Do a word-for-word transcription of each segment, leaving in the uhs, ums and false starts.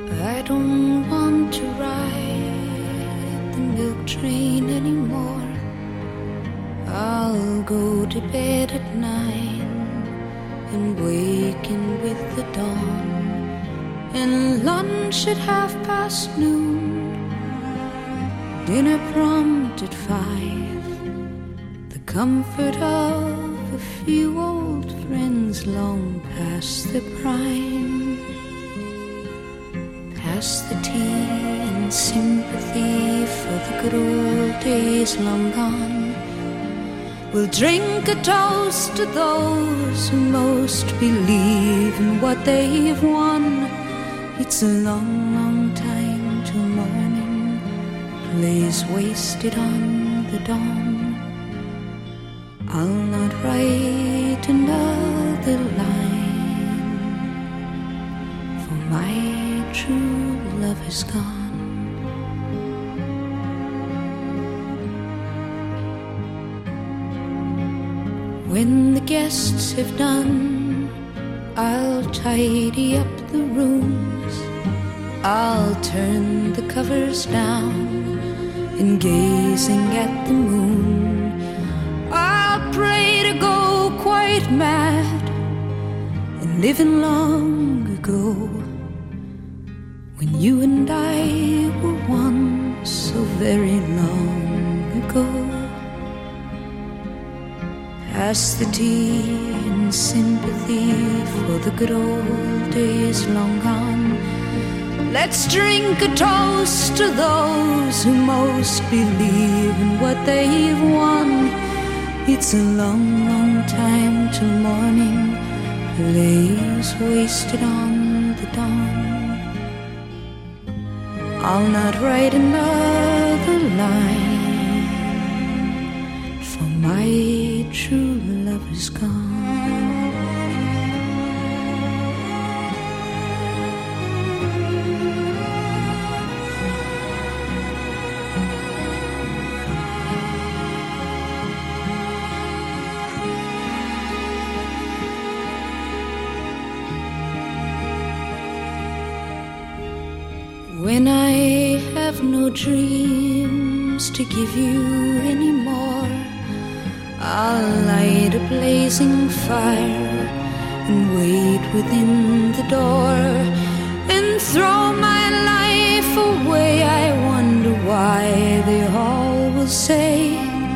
I don't want to ride the milk train anymore. I'll go to bed at nine and waken with the dawn, and lunch at half past noon, dinner prompt at five. The comfort of a few old friends long past their prime, past the tea and sympathy for the good old days long gone. We'll drink a toast to those who most believe in what they've won. It's a long, long time till morning lays wasted on the dawn. I'll not write another line, for my true love is gone. When the guests have done, I'll tidy up the rooms. I'll turn the covers down and gazing at the moon, I'll pray to go quite mad and living long ago, when you and I were one so very long ago. Past the tea and sympathy for the good old days long gone. Let's drink a toast to those who most believe in what they've won. It's a long, long time till morning lays wasted on the dawn. I'll not write another line, for my true love is gone. When I have no dreams to give you anymore, I'll light a blazing fire and wait within the door and throw my life away. I wonder why they all will say,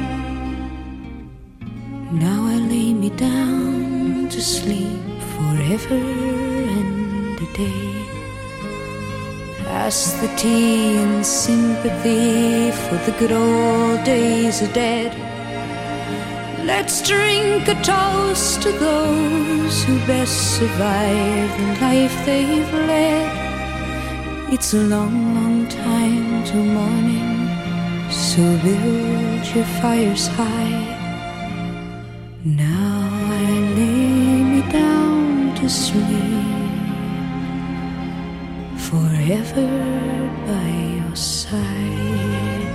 now I lay me down to sleep forever and a day. Past the tea and sympathy for the good old days are dead. Let's drink a toast to those who best survived the life they've led. It's a long, long time till morning, so build your fires high. Now I lay me down to sleep forever by your side.